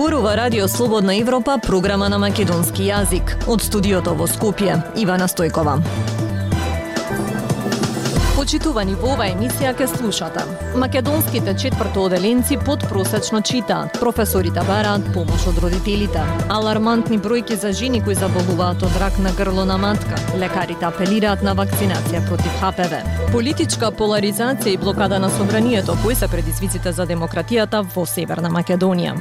Зборува Радио Слободна Европа, програма на македонски јазик. Од студиото во Скопје, Ивана Стојкова. Почитувани во ова емисија ке слушате. Македонските четвртооделенци подпросечно читаат. Професорите бараат помош од родителите. Алармантни бројки за жени кои заболуваат од рак на грло на матка. Лекарите апелираат на вакцинација против ХПВ. Политичка поларизација и блокада на собранието, кои се предизвиците за демократијата во Северна Македонија.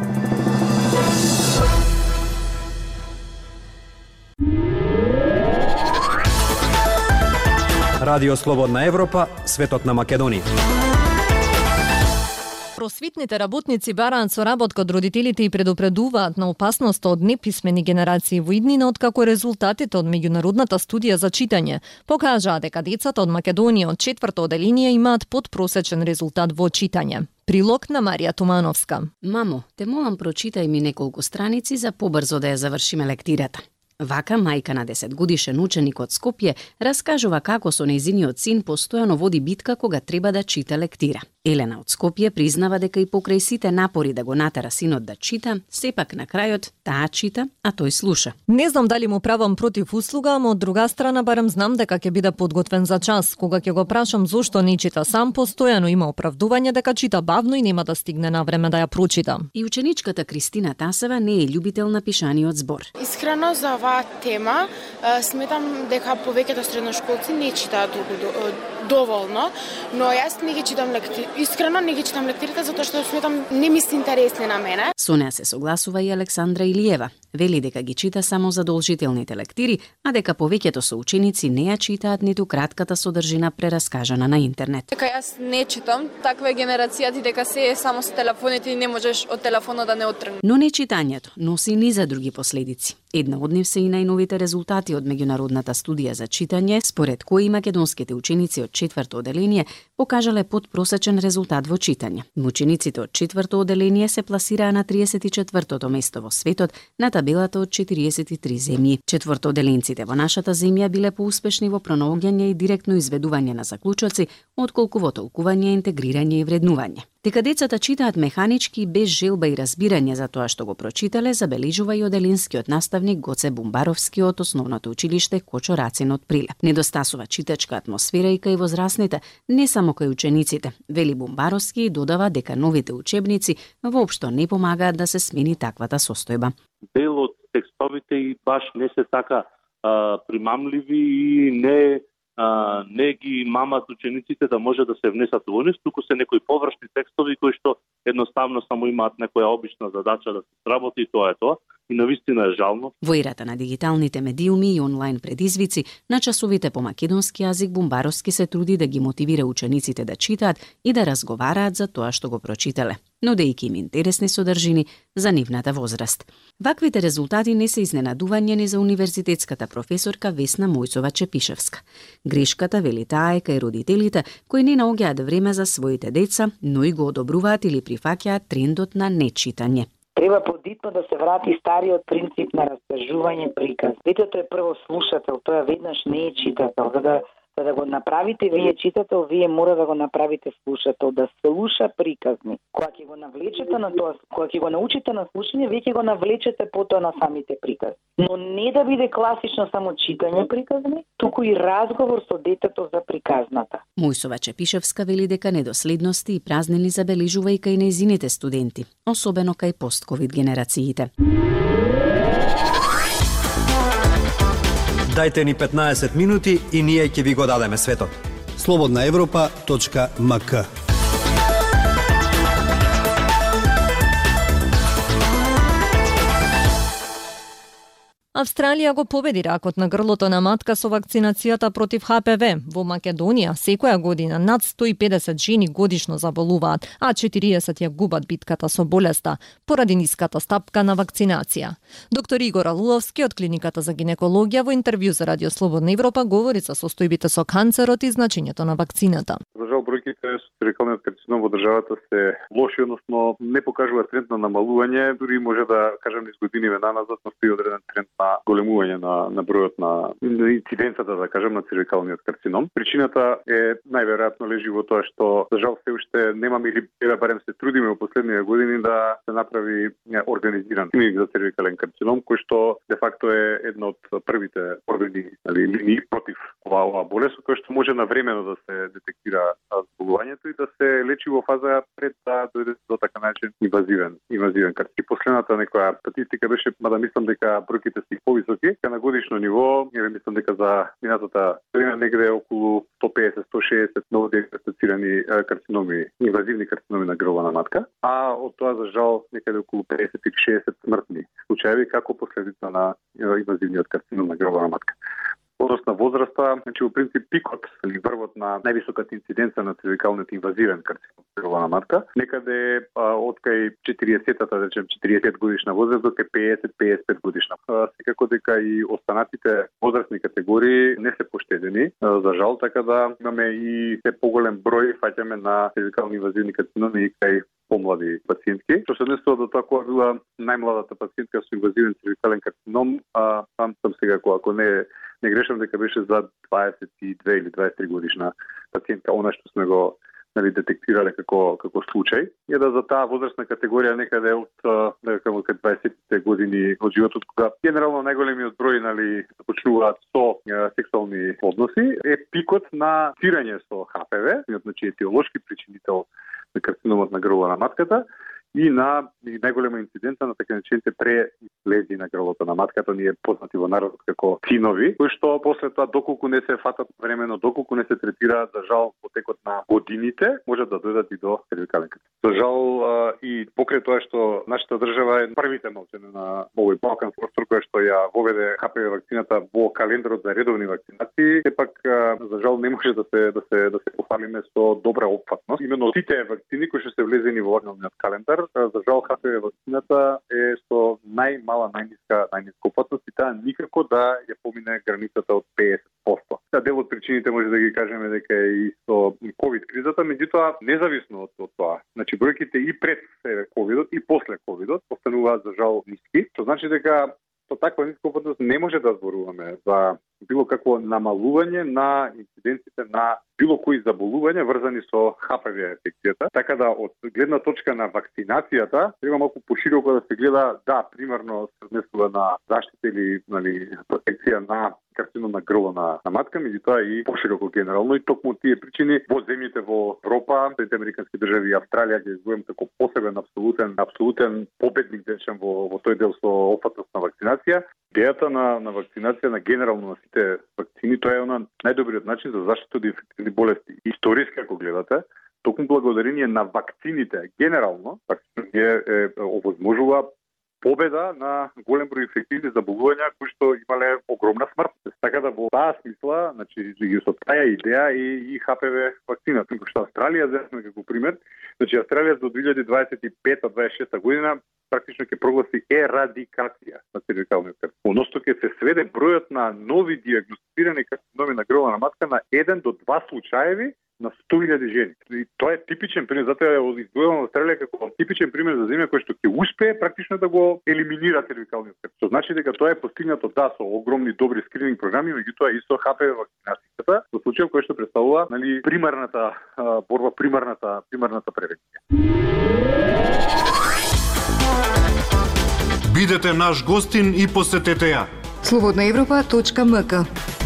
Радио Слободна Европа, светот на Македонија. Просветните работници бараат соработка од родителите и предупредуваат на опасноста од неписмени генерации во иднина, откако резултатите од меѓународната студија за читање покажаа дека децата од Македонија од четврто оделение имаат подпросечен резултат во читање. Прилог на Марија Тумановска. Мамо, те молам прочитај ми неколку страници за побрзо да ја завршиме лектирата. Вака, мајка на 10-годишен ученик од Скопје раскажува како со нејзиниот син постојано води битка кога треба да чита лектира. Елена од Скопје признава дека и покрај сите напори да го натера синот да чита, сепак на крајот таа чита, а тој слуша. Не знам дали му правам против услуга, ама од друга страна барем знам дека ќе биде подготвен за час. Кога ќе го прашам зошто не чита сам, постојано има оправдување дека чита бавно и нема да стигне на време да ја прочита. И ученичката Кристина Тасева не е љубител на пишаниот збор. Искрено за оваа тема сметам дека повеќето средношколци не читаат доволно, но јас не ги читам искрено не ги читам лектирите затоа што сметам не ми се интересни на мене. Со неа се согласува и Александра Илиева. Вели дека ги чита само задолжителните лектири, а дека повеќето соученици не ја читаат ниту кратката содржина прераскажана на интернет. Дека јас не читам, таква е генерацијата дека се е само со телефоните и не можеш од телефонот да не оттргнеш. Но не читањето носи ни за други последици. Една од нив се и најновите резултати од меѓународната студија за читање, според кои македонските ученици од четврто оделение покажале подпросечен резултат во читање. Учениците од четврто оделение се пласираа на 34-тото место во светот на табелата од 43 земји. Четвртооделенците во нашата земја биле поуспешни во пронаоѓање и директно изведување на заклучоци, отколку во толкување, интегрирање и вреднување. Дека децата читаат механички без желба и разбирање за тоа што го прочитале, забележува и оделинскиот наставник Гоце Бумбаровски од основното училиште Кочо Рацин од Прилеп. Недостасува читачка атмосфера и кај возрастните, не само кај учениците. Вели Бумбаровски и додава дека новите учебници воопшто не помагаат да се смени таквата состојба. Дел од текстовите и баш не се така примамливи и не ги мамат учениците да може да се внесат во нив, туку се некои површни текстови кои што едноставно само имаат некоја обична задача да се сработи и тоа е тоа. И навистина е жално. Во ерата на дигиталните медиуми и онлайн предизвици, на часовите по македонски јазик Бумбаровски се труди да ги мотивира учениците да читаат и да разговараат за тоа што го прочитале, нудејќи им интересни содржини за нивната возраст. Ваквите резултати не се изненадување ни за универзитетската професорка Весна Мојцова Чепишевска. Грешката, вели таа, е кај родителите кои не наоѓаат време за своите деца, но и го одобруваат или прифаќаат трендот на нечитање. Треба подитно да се врати стариот принцип на раскажување приказ. Детето е прво слушател, тоа веднаш не е читател. За да го направите вие читател, вие мора да го направите слушател, да слуша приказни. Кога ќе го навлечете на тоа, кога ќе го научите на слушање, вие ќе го навлечете потоа на самите приказни. Но не да биде класично само читање приказни, туку и разговор со детето за приказната. Мојсова Чепишевска вели дека недоследности и празнини забележува и кај нејзините студенти, особено кај постковид генерациите. Дајте ни 15 минути и ние ќе ви го дадеме светот. slobodnaevropa.mk. Австралија го победи ракот на грлото на матка со вакцинацијата против ХПВ. Во Македонија секоја година над 150 жени годишно заболуваат, а 40 ја губат битката со болеста поради ниската стапка на вакцинација. Доктор Игор Алуловски од клиниката за гинекологија во интервју за Радио Слободна Европа говори за состојбите со канцерот и значењето на вакцината. За жал бројките со цервикалниот карцином во државата се лоши, односно не покажува тренд на намалување, дури може да кажем низ години наназад настои одреден тренд на на големување на бројот на инциденцата, да кажем, на цервикалниот карцином. Причината е најверојатно лежи во тоа што за жал се уште немаме или барем се трудиме во последниве години да се направи организиран клиник за цервикален карцином, кој што де факто е една од првите борбени линии против оваа болест, кој што може навремено да се детектира зболувањето и да се лечи во фаза пред да дојде до така начин инвазивен карцином. Последната некоја статистика беше, мада мислам дека бројките се повисоки, на годишно ниво, мислам дека за минатата година негде околу 150-160 ново диагностицирани карциноми, инвазивни карциноми на грловна матка, а од тоа за жал некаде околу 50-60 смртни случаи како последица на инвазивниот карцином на грловна матка. Односно возраста, значи во принцип пикот или врвот на највисоката инциденца на цервикалниот инвазивен карцином на грловна матка, некаде од кај 40-та, да речем 40 годишна возраст до кај 50-55 годишна. Секако дека и останатите возрастни категории не се поштедени, за жал, така да имаме и се поголем број фаќаме на цервикални инвазивни карциноми и кај помлади пациентки. Што се однесува до тоа која била најмладата пациентка со инвазивен цервикален карцином, сам сега ако не грешам дека беше за 22 или 23 годишна пациентка, она што сме го детектирале како случај, е да за таа возрастна категорија некаде од 20-те години од животот, кога генерално најголемиот број започнуваат со сексуални односи, е пикот на инфицирање со ХПВ, значи етиолошки причинител на карциномот на грлото на матката, и на најголема инциденца на така наречените прелези на грлото на матката, ние познати во народот како цинови, кои што после тоа доколку не се фатат времено, доколку не се третираат, за жал во текот на годините можат да дојдат и до цервикален карцином. За жал и покрај тоа што нашата држава е првите малчене на овој балкански простор кој што ја воведе ХПВ вакцината во календарот за редовни вакцинации, сепак за жал не може да се похвалиме со добра опфатност. Именно сите вакцини кои што се влезени во вакцинатниот календар, за жал ХПВ вакцината е со најмала, најниска опасност и таа никако да ја помине границата од 50%. Дел од причините може да ги кажеме дека е и со ковид кризата, меѓутоа независно од тоа, значи бројките и пред ковидот и после ковидот остануваат за жал ниски, што значи дека со таква ниска опасност не може да зборуваме за било какво намалување на инциденците на било кои заболувања врзани со ХПВ инфекцијата. Така да од гледна точка на вакцинацијата треба малку пошироко да се гледа, примерно се однесува на заштита или протекција на карцином на грло на матка, меѓутоа и пошироко генерално, и токму тие причини во земјите во Европа, Соединетите американски држави и Австралија ги изгоем како посебен апсолутен победник, речем, во тој дел со опасност на вакцинација. Идејата на вакцинација на генерално на сите вакцини, тоа е најдобриот начин за заштита од инфекциозни болести. Историски ако гледате, токму благодарение на вакцините генерално, вакцините овозможува победа на голем број инфективни заболувања кои што имале огромна смртност. Така да во таа смисла, значи со таа идеја и ХПВ вакцината, што Австралија земе како пример, значи Австралија до 2025-26 година практично ќе прогласи ерадикација на цервикалниот карцином. Односно ќе се сведе бројот на нови диагностицирани карциноми на грло на матка на 1 до 2 случаеви на 100.000 жени. И тоа е типичен пример, затоа е издвоено Австралија како типичен пример за земја која што ќе успее практично да го елиминира цервикалниот карцином. Што значи дека тоа е постигнато со огромни добри скрининг програми, меѓутоа и со ХПВ вакцинацијата, во случај кој што представува примарната борба, примарната превенција. Бидете наш гостин и посетете ја. slobodnaevropa.mk.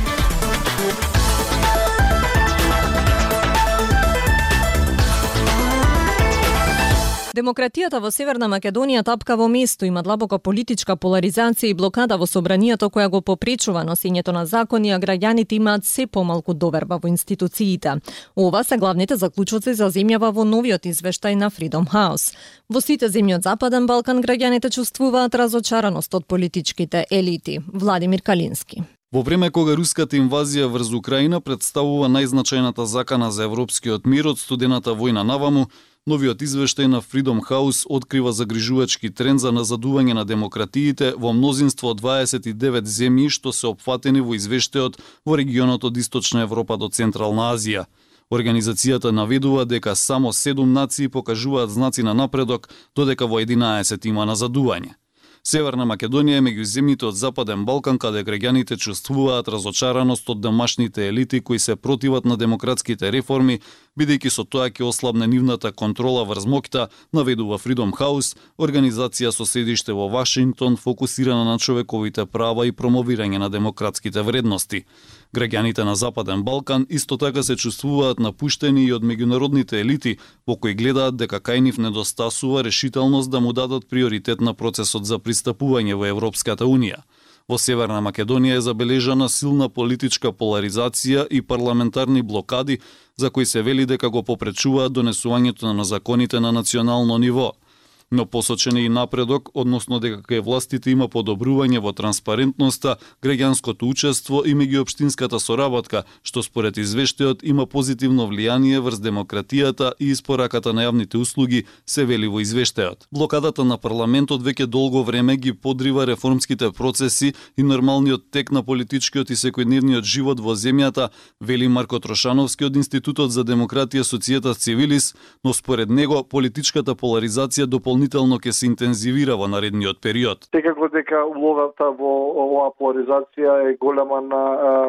Демократијата во Северна Македонија тапка во место, има длабока политичка поларизација и блокада во собранието која го попречува носењето на закони, а граѓаните имаат се помалку доверба во институциите. Ова се главните заклучоци за земјава во новиот извештај на Freedom House. Во сите земји од Западен Балкан граѓаните чувствуваат разочараност од политичките елити. Владимир Калински. Во време кога руската инвазија врз Украина представува најзначајната закана за европскиот мир од студената војна наваму, новиот извештај на Freedom House открива загрижувачки тренд за назадување на демократиите во мнозинство од 29 земји што се опфатени во извештајот во регионот од Источна Европа до Централна Азија. Организацијата наведува дека само 7 нации покажуваат знаци на напредок, додека во 11 има назадување. Северна Македонија е меѓу земјите од Западен Балкан каде граѓаните чувствуваат разочараност од домашните елити кои се противат на демократските реформи, бидејќи со тоа ќе ослабне нивната контрола врз моќта, наведува Freedom House, организација со седиште во Вашингтон фокусирана на човековите права и промовирање на демократските вредности. Граѓаните на Западен Балкан исто така се чувствуваат напуштени и од меѓународните елити, во кои гледаат дека кај нив недостасува решителност да му дадат приоритет на процесот за пристапување во Европската Унија. Во Северна Македонија е забележана силна политичка поларизација и парламентарни блокади, за кои се вели дека го попречуваат донесувањето на законите на национално ниво. Но посочен е и напредок, односно дека кај властите има подобрување во транспарентноста, граѓанското учество и меѓуопштинската соработка, што според извештајот има позитивно влијание врз демократијата и испораката на јавните услуги, се вели во извештајот. Блокадата на парламентот веќе долго време ги подрива реформските процеси и нормалниот тек на политичкиот и секојдневниот живот во земјата, вели Марко Трошановски од Институтот за демократија Societas Civilis, но според него политичката поларизација дополнително ќе се интензивира во наредниот период. Секако дека улогата во оваа поларизација е голема на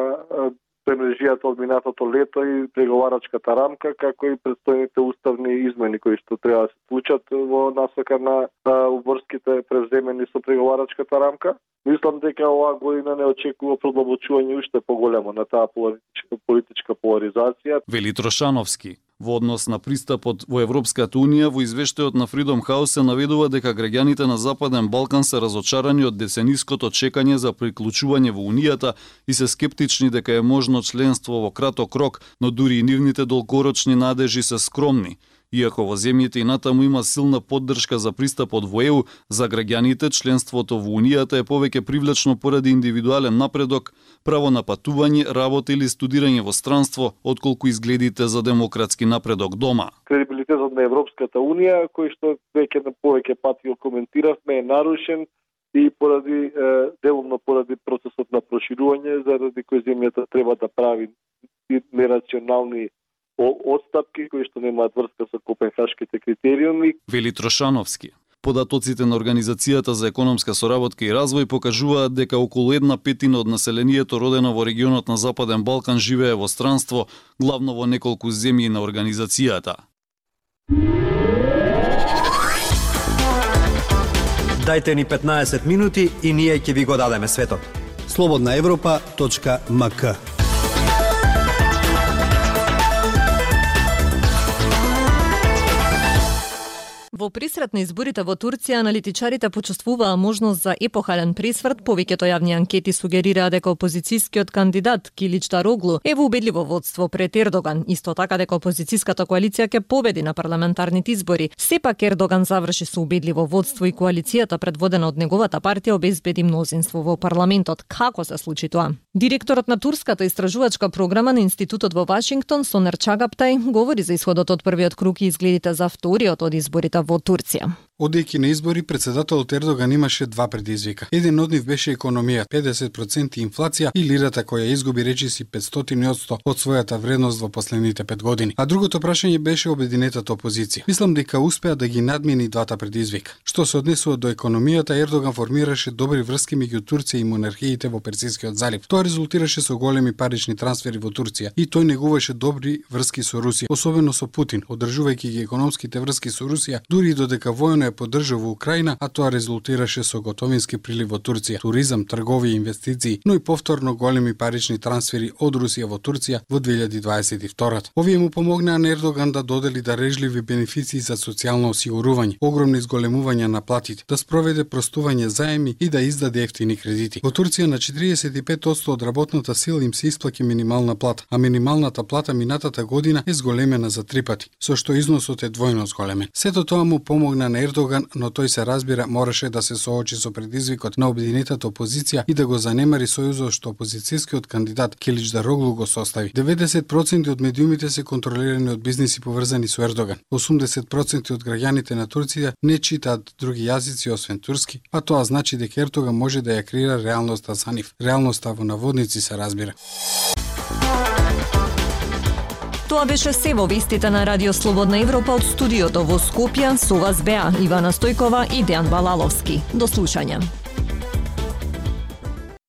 премрежијата од минатото лето и преговарачката рамка, како и предстојните уставни измени кои што треба да се случат во насока на убрзките преземени со преговарачката рамка. Мислам дека оваа година не очекува продлабочување уште поголемо на таа политичка поларизација. Вели Трошановски. Во однос на пристапот во Европската Унија, во извештајот на Freedom House се наведува дека граѓаните на Западен Балкан се разочарани од децениското чекање за приклучување во Унијата и се скептични дека е можно членство во краток рок, но дури и нивните долгорочни надежи се скромни. Иако во земјите и натаму има силна поддршка за пристапот во ЕУ, за граѓаните членството во Унијата е повеќе привлечно поради индивидуален напредок, право на патување, работа или студирање во странство, отколку изгледите за демократски напредок дома. Кредибилитетот на Европската Унија, кој што веќе на повеќе пати го коментиравме, е нарушен и делумно поради процесот на проширување, заради кој земјата треба да прави нерационални отстапки кои што немаат врска со копенхашките критериуми. Вели Трошановски. Податоците на Организацијата за економска соработка и развој покажуваат дека околу 1/5 од населението родено во регионот на Западен Балкан живее во странство, главно во неколку земји на организацијата. Дайте ни 15 минути и ние ќе ви го дадеме светот. slobodnaevropa.mk. Во пресрет на изборите во Турција, аналитичарите почувствуваа можност за епохален пресврт. Повеќето јавни анкети сугерираа дека опозицијскиот кандидат Килич Дароглу е во убедливо водство пред Ердоган. Исто така дека опозицијската коалиција ќе победи на парламентарните избори. Сепак Ердоган заврши со убедливо водство и коалицијата предводена од неговата партија обезбеди мнозинство во парламентот. Како се случи тоа? Директорот на турската истражувачка програма на Институтот во Вашингтон, Сонер Чагаптай, говори за исходот од првиот круг и изгледите за вториот од изборите во Турција. Одејќи на избори, председателот Ердоган имаше два предизвика. Еден од нив беше економија, 50% инфлација и лирата која изгуби речиси 500% од својата вредност во последните 5 години. А другото прашање беше обединетата опозиција. Мислам дека успеа да ги надмени двата предизвика. Што се однесува до економијата, Ердоган формираше добри врски меѓу Турција и монархиите во Персискиот залив. Тоа резултираше со големи парични трансфери во Турција и тој негуваше добри врски со Русија, особено со Путин, одржувајќи ги економските врски со Русија, дури и додека војно ја поддржува Украина, а тоа резултираше со готовински прилив во Турција, туризам, трговија и инвестиции, но и повторно големи парични трансфери од Русија во Турција во 2022. Овие му помогнаа на Ердоган да додели дарежливи бенефиции за социјално осигурување, огромни изголемувања на платите, да спроведе простување заеми и да издаде ефтини кредити. Во Турција на 45% од работната сила им се исплаќа минимална плата, а минималната плата минатата година е зголемена за 3 пати, со што износот е двојно зголемен. Сето тоа му помогна на Ердоган, но тој се разбира мораше да се соочи со предизвикот на обединетата опозиција и да го занемари сојузот што опозицијскиот кандидат Килич Дароглу го состави. 90% од медиумите се контролирани од бизниси поврзани со Ердоган. 80% од граѓаните на Турција не читаат други јазици освен турски, а тоа значи дека Ердоган може да ја креира реалноста за нив. Реалноста во наводници се разбира. Тоа беше се во вестите на Радио Слободна Европа од студиото во Скопје. Со вас беа Ивана Стојкова и Дејан Балаловски. До слушање.